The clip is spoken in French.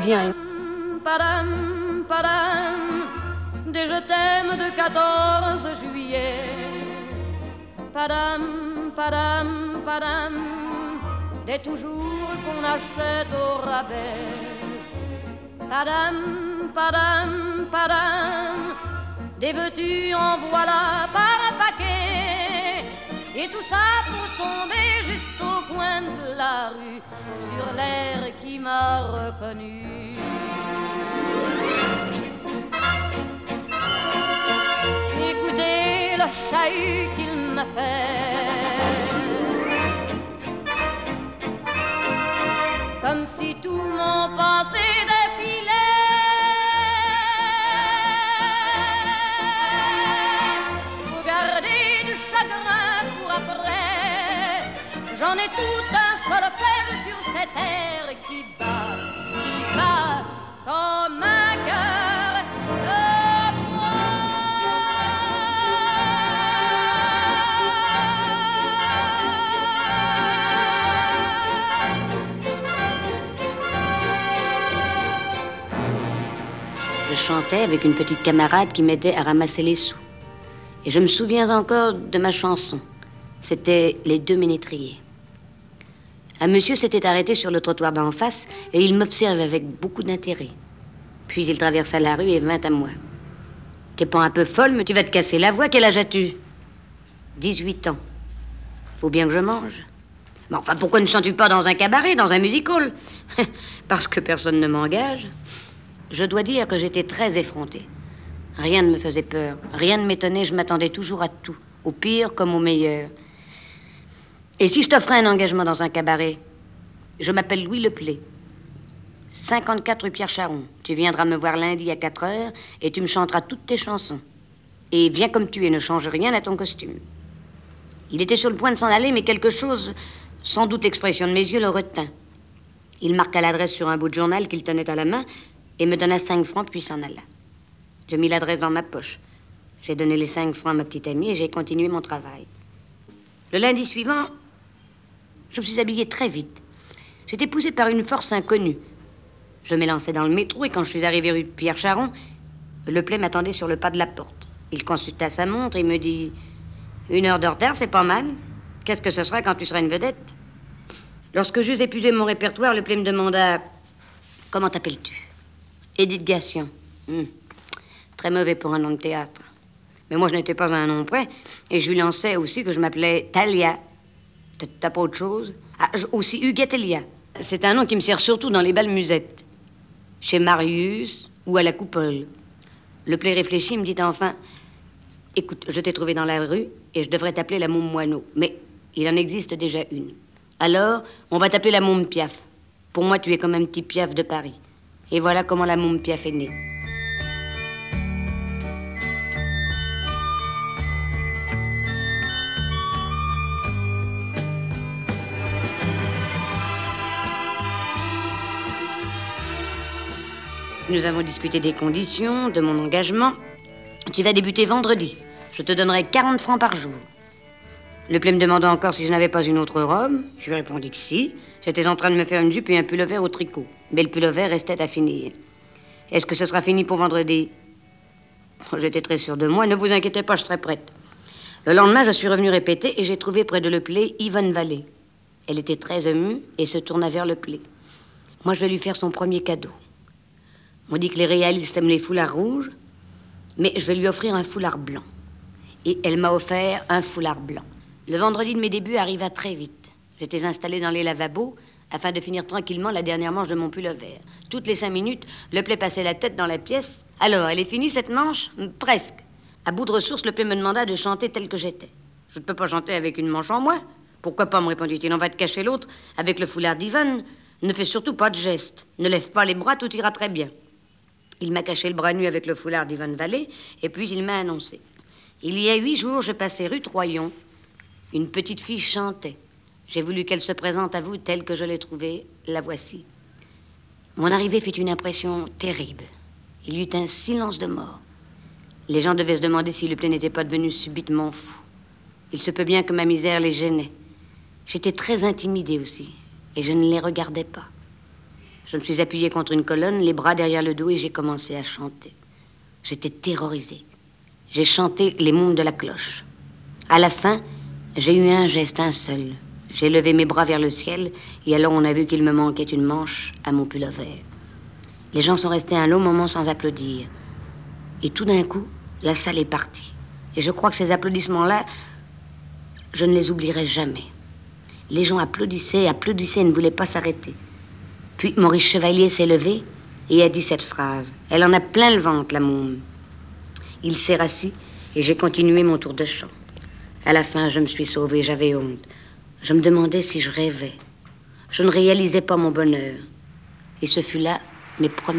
bien. Padam, padam, des je t'aime de 14 juillet. Padam, padam, padam, des toujours qu'on achète au rabais. Padam, padam, padam, des veux-tu en voilà par un paquet. Et tout ça pour tomber juste au coin de la rue, sur l'air qui m'a reconnu. Écoutez le chahut qu'il m'a fait, comme si tout mon passé défilait. Faut garder du chagrin pour après. J'en ai tout un solfège sur cette terre qui bat comme un cœur de bois. Je chantais avec une petite camarade qui m'aidait à ramasser les sous. Et je me souviens encore de ma chanson. C'était Les Deux Ménétriers. Un monsieur s'était arrêté sur le trottoir d'en face et il m'observait avec beaucoup d'intérêt. Puis il traversa la rue et vint à moi. « T'es pas un peu folle, mais tu vas te casser la voix. Quel âge as-tu » ? 18 ans. Faut bien que je mange. Mais enfin, pourquoi ne chantes-tu pas dans un cabaret, dans un music-hall ? Parce que personne ne m'engage. Je dois dire que j'étais très effrontée. Rien ne me faisait peur, rien ne m'étonnait, je m'attendais toujours à tout, au pire comme au meilleur. Et si je t'offrais un engagement dans un cabaret ? Je m'appelle Louis Leplay, 54 rue Pierre Charon. Tu viendras me voir lundi à 4 heures et tu me chanteras toutes tes chansons. Et viens comme tu es, ne change rien à ton costume. Il était sur le point de s'en aller, mais quelque chose, sans doute l'expression de mes yeux, le retint. Il marqua l'adresse sur un bout de journal qu'il tenait à la main et me donna 5 francs, puis s'en alla. Je mis l'adresse dans ma poche. J'ai donné les 5 francs à ma petite amie et j'ai continué mon travail. Le lundi suivant, je me suis habillée très vite. J'étais poussée par une force inconnue. Je m'élançai dans le métro et quand je suis arrivée rue de Pierre Charon, Leplay m'attendait sur le pas de la porte. Il consulta sa montre et me dit « 1 heure de retard, c'est pas mal. Qu'est-ce que ce sera quand tu seras une vedette ?» Lorsque j'eus épuisé mon répertoire, Leplay me demanda « Comment t'appelles-tu » ? « Édith Gassion. Très mauvais pour un nom de théâtre. Mais moi, je n'étais pas à un nom près. Et je lui lançais aussi que je m'appelais Thalia. T'as pas autre chose ? Ah, aussi Huguette Elia. C'est un nom qui me sert surtout dans les bals musettes. Chez Marius ou à la Coupole. Leplay réfléchit, me dit enfin « Écoute, je t'ai trouvé dans la rue et je devrais t'appeler la Môme Moineau. Mais il en existe déjà une. Alors, on va t'appeler la Môme Piaf. Pour moi, tu es comme un petit Piaf de Paris. » Et voilà comment la Môme Piaf est née. Nous avons discuté des conditions, de mon engagement. Tu vas débuter vendredi. Je te donnerai 40 francs par jour. Leplay me demanda encore si je n'avais pas une autre robe. Je lui répondis que si. J'étais en train de me faire une jupe et un pullover au tricot. Mais le pullover restait à finir. Est-ce que ce sera fini pour vendredi ? J'étais très sûre de moi. Ne vous inquiétez pas, je serai prête. Le lendemain, je suis revenue répéter et j'ai trouvé près de Leplay Yvonne Vallée. Elle était très émue et se tourna vers Leplay. Moi, je vais lui faire son premier cadeau. On dit que les réalistes aiment les foulards rouges, mais je vais lui offrir un foulard blanc. Et elle m'a offert un foulard blanc. Le vendredi de mes débuts arriva très vite. J'étais installée dans les lavabos afin de finir tranquillement la dernière manche de mon pullover. Toutes les 5 minutes, Leplay passait la tête dans la pièce. « Alors, elle est finie cette manche ?»« Presque. » À bout de ressources, Leplay me demanda de chanter tel que j'étais. « Je ne peux pas chanter avec une manche en moins. »« Pourquoi pas ?» me répondit-il. « On va te cacher l'autre avec le foulard d'Yvonne. Ne fais surtout pas de gestes. Ne lève pas les bras, tout ira très bien. » Il m'a caché le bras nu avec le foulard d'Yvonne Vallée, et puis il m'a annoncé. Il y a 8 jours, je passais rue Troyon. Une petite fille chantait. J'ai voulu qu'elle se présente à vous telle que je l'ai trouvée. La voici. Mon arrivée fit une impression terrible. Il y eut un silence de mort. Les gens devaient se demander si Leplay n'était pas devenu subitement fou. Il se peut bien que ma misère les gênait. J'étais très intimidée aussi, et je ne les regardais pas. Je me suis appuyée contre une colonne, les bras derrière le dos, et j'ai commencé à chanter. J'étais terrorisée. J'ai chanté les mômes de la cloche. À la fin, j'ai eu un geste, un seul. J'ai levé mes bras vers le ciel, et alors on a vu qu'il me manquait une manche à mon pull-over. Les gens sont restés un long moment sans applaudir. Et tout d'un coup, la salle est partie. Et je crois que ces applaudissements-là, je ne les oublierai jamais. Les gens applaudissaient et ne voulaient pas s'arrêter. Puis Maurice Chevalier s'est levé et a dit cette phrase. Elle en a plein le ventre, la môme. Il s'est rassis et j'ai continué mon tour de chant. À la fin, je me suis sauvée, j'avais honte. Je me demandais si je rêvais. Je ne réalisais pas mon bonheur. Et ce fut là mes premiers